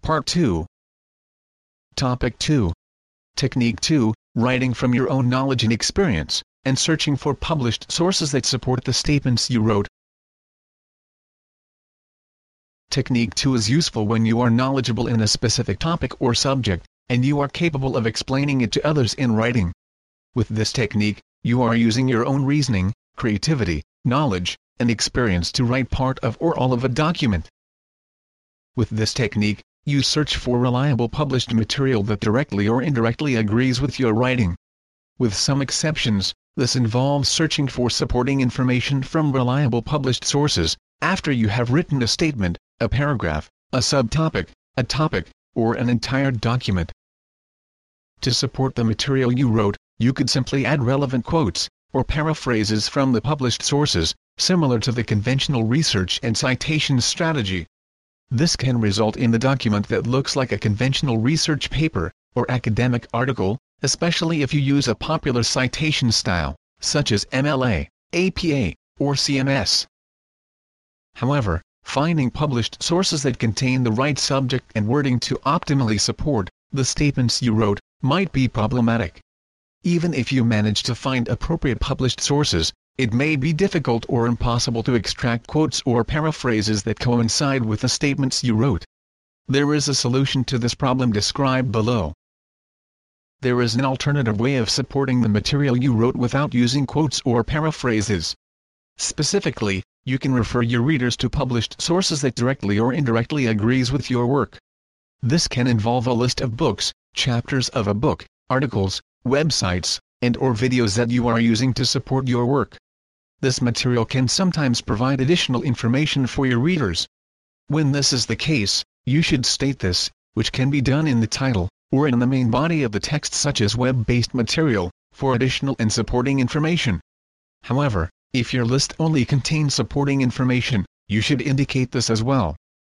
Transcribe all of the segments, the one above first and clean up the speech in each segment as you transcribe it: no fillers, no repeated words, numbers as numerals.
Part 2. Topic 2. Technique 2, writing from your own knowledge and experience, and searching for published sources that support the statements you wrote. Technique 2 is useful when you are knowledgeable in a specific topic or subject, and you are capable of explaining it to others in writing. With this technique, you are using your own reasoning, creativity, knowledge, and experience to write part of or all of a document. With this technique, you search for reliable published material that directly or indirectly agrees with your writing. With some exceptions, this involves searching for supporting information from reliable published sources, after you have written a statement, a paragraph, a subtopic, a topic, or an entire document. To support the material you wrote, you could simply add relevant quotes, or paraphrases from the published sources, similar to the conventional research and citation strategy. This can result in the document that looks like a conventional research paper, or academic article, especially if you use a popular citation style, such as MLA, APA, or CMS. However, finding published sources that contain the right subject and wording to optimally support the statements you wrote might be problematic. Even if you manage to find appropriate published sources, it may be difficult or impossible to extract quotes or paraphrases that coincide with the statements you wrote. There is a solution to this problem described below. There is an alternative way of supporting the material you wrote without using quotes or paraphrases. Specifically, you can refer your readers to published sources that directly or indirectly agrees with your work. This can involve a list of books, chapters of a book, articles, websites, and/or videos that you are using to support your work. This material can sometimes provide additional information for your readers. When this is the case, you should state this, which can be done in the title, or in the main body of the text such as web-based material, for additional and supporting information. However, if your list only contains supporting information, you should indicate this as well.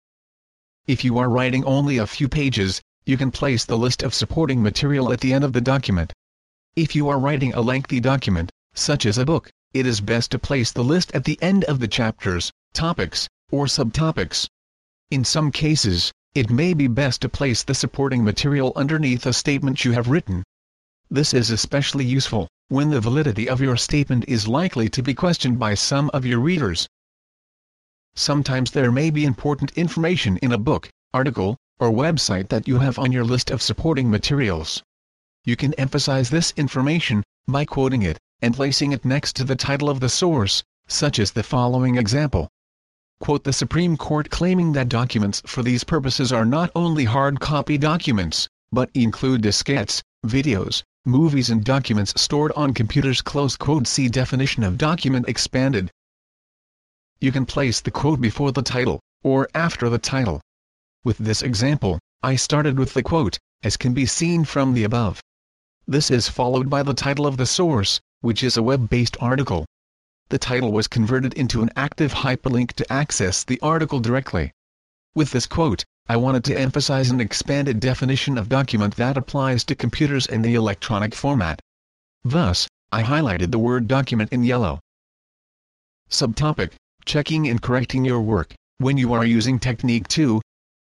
If you are writing only a few pages, you can place the list of supporting material at the end of the document. If you are writing a lengthy document, such as a book, it is best to place the list at the end of the chapters, topics, or subtopics. In some cases, it may be best to place the supporting material underneath a statement you have written. This is especially useful when the validity of your statement is likely to be questioned by some of your readers. Sometimes there may be important information in a book, article, or website that you have on your list of supporting materials. You can emphasize this information by quoting it and placing it next to the title of the source, such as the following example. Quote the Supreme Court claiming that documents for these purposes are not only hard copy documents, but include diskettes, videos, movies and documents stored on computers. Close quote. See definition of document expanded. You can place the quote before the title, or after the title. With this example, I started with the quote, as can be seen from the above. This is followed by the title of the source, which is a web-based article. The title was converted into an active hyperlink to access the article directly. With this quote, I wanted to emphasize an expanded definition of document that applies to computers in the electronic format. Thus, I highlighted the word document in yellow. Subtopic: checking and correcting your work. When you are using Technique 2,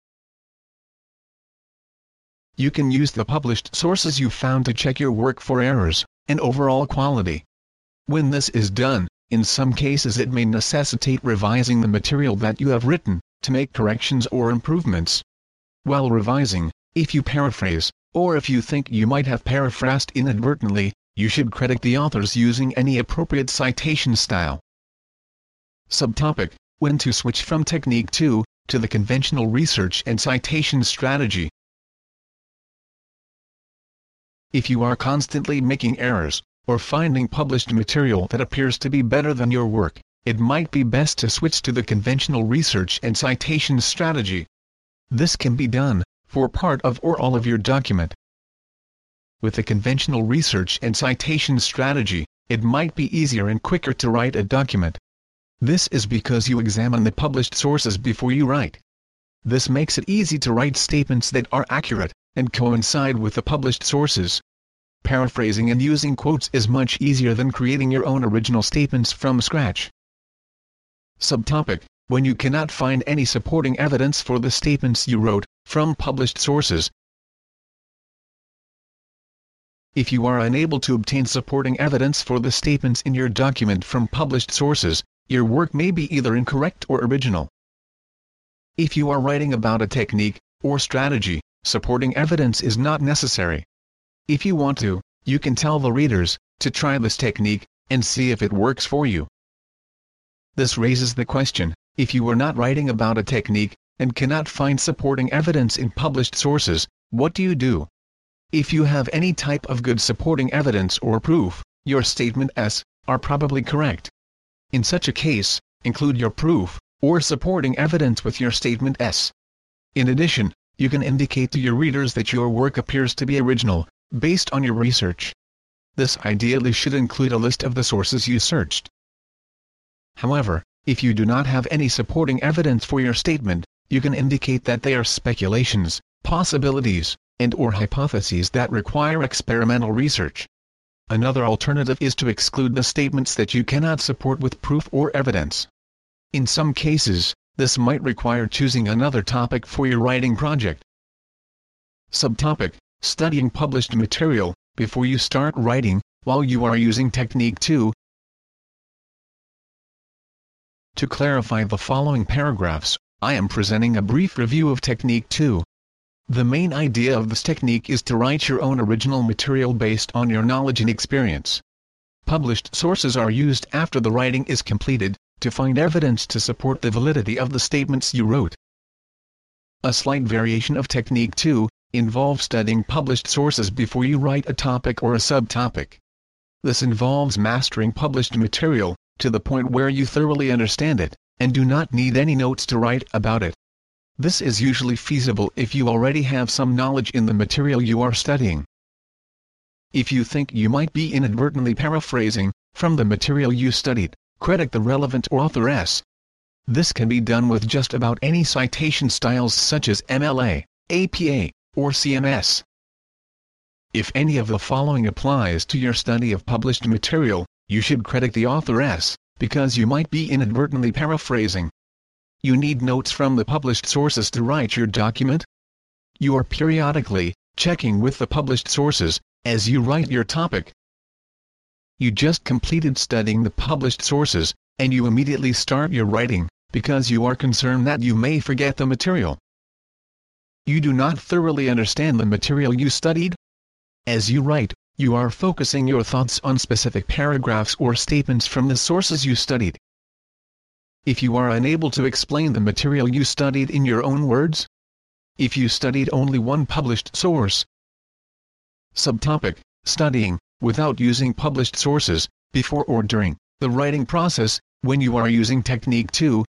you can use the published sources you found to check your work for errors and overall quality. When this is done, in some cases it may necessitate revising the material that you have written, to make corrections or improvements. While revising, if you paraphrase, or if you think you might have paraphrased inadvertently, you should credit the authors using any appropriate citation style. Subtopic: when to switch from Technique 2 to the conventional research and citation strategy. If you are constantly making errors, or finding published material that appears to be better than your work, it might be best to switch to the conventional research and citation strategy. This can be done for part of or all of your document. With the conventional research and citation strategy, it might be easier and quicker to write a document. This is because you examine the published sources before you write. This makes it easy to write statements that are accurate and coincide with the published sources. Paraphrasing and using quotes is much easier than creating your own original statements from scratch. Subtopic: when you cannot find any supporting evidence for the statements you wrote, from published sources. If you are unable to obtain supporting evidence for the statements in your document from published sources, your work may be either incorrect or original. If you are writing about a technique or strategy, supporting evidence is not necessary. If you want to, you can tell the readers to try this technique and see if it works for you. This raises the question, if you are not writing about a technique and cannot find supporting evidence in published sources, what do you do? If you have any type of good supporting evidence or proof, your statements are probably correct. In such a case, include your proof or supporting evidence with your statements. In addition, you can indicate to your readers that your work appears to be original, based on your research. This ideally should include a list of the sources you searched. However, if you do not have any supporting evidence for your statement, you can indicate that they are speculations, possibilities, and/or hypotheses that require experimental research. Another alternative is to exclude the statements that you cannot support with proof or evidence. In some cases, this might require choosing another topic for your writing project. Subtopic: Studying published material before you start writing, while you are using Technique 2. To clarify the following paragraphs, I am presenting a brief review of Technique 2. The main idea of this technique is to write your own original material based on your knowledge and experience. Published sources are used after the writing is completed, to find evidence to support the validity of the statements you wrote. A slight variation of Technique 2 involves studying published sources before you write a topic or a subtopic. This involves mastering published material, to the point where you thoroughly understand it, and do not need any notes to write about it. This is usually feasible if you already have some knowledge in the material you are studying. If you think you might be inadvertently paraphrasing from the material you studied, credit the relevant author. This can be done with just about any citation styles such as MLA, APA, or CMS. If any of the following applies to your study of published material, you should credit the author, because you might be inadvertently paraphrasing. You need notes from the published sources to write your document. You are periodically checking with the published sources as you write your topic. You just completed studying the published sources, and you immediately start your writing, because you are concerned that you may forget the material. You do not thoroughly understand the material you studied. As you write, you are focusing your thoughts on specific paragraphs or statements from the sources you studied. If you are unable to explain the material you studied in your own words, if you studied only one published source. Subtopic: Studying, without using published sources, before or during the writing process, when you are using Technique 2.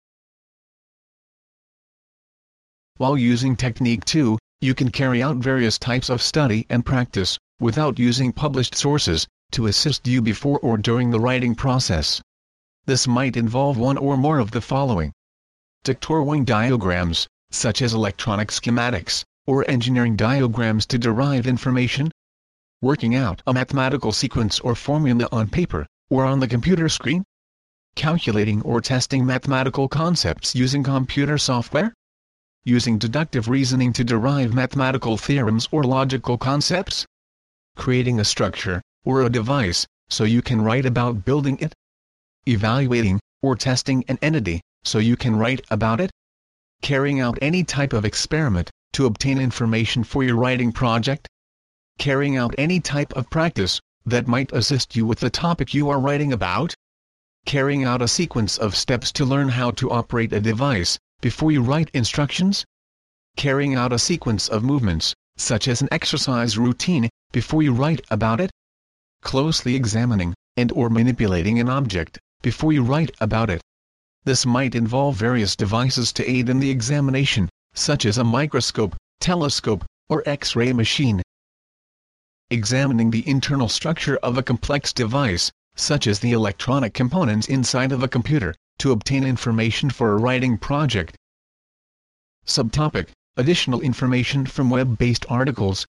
While using Technique 2, you can carry out various types of study and practice, without using published sources, to assist you before or during the writing process. This might involve one or more of the following: drawing diagrams, such as electronic schematics, or engineering diagrams to derive information, working out a mathematical sequence or formula on paper, or on the computer screen, calculating or testing mathematical concepts using computer software, using deductive reasoning to derive mathematical theorems or logical concepts, creating a structure, or a device, so you can write about building it, evaluating or testing an entity, so you can write about it, carrying out any type of experiment to obtain information for your writing project, carrying out any type of practice that might assist you with the topic you are writing about, carrying out a sequence of steps to learn how to operate a device before you write instructions, carrying out a sequence of movements, such as an exercise routine, before you write about it, closely examining and/or manipulating an object before you write about it. This might involve various devices to aid in the examination, such as a microscope, telescope, or X-ray machine. Examining the internal structure of a complex device, such as the electronic components inside of a computer, to obtain information for a writing project. Subtopic: Additional information from web-based articles.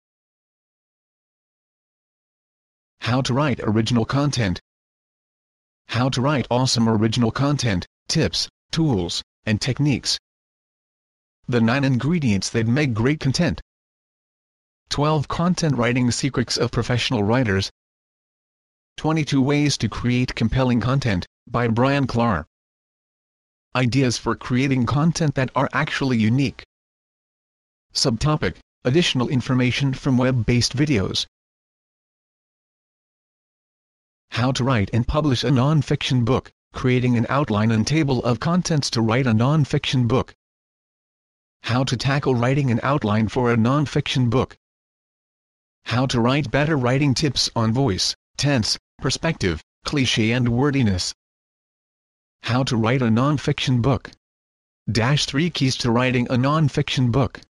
How to write original content. How to write awesome original content, tips, tools, and techniques. The 9 ingredients that make great content. 12 content writing secrets of professional writers. 22 ways to create compelling content, by Brian Clark. Ideas for creating content that are actually unique. Subtopic: additional information from web-based videos. How to write and publish a non-fiction book, creating an outline and table of contents to write a non-fiction book. How to tackle writing an outline for a non-fiction book. How to write better writing tips on voice, tense, perspective, cliché and wordiness. How to write a non-fiction book. 3 keys to writing a non-fiction book.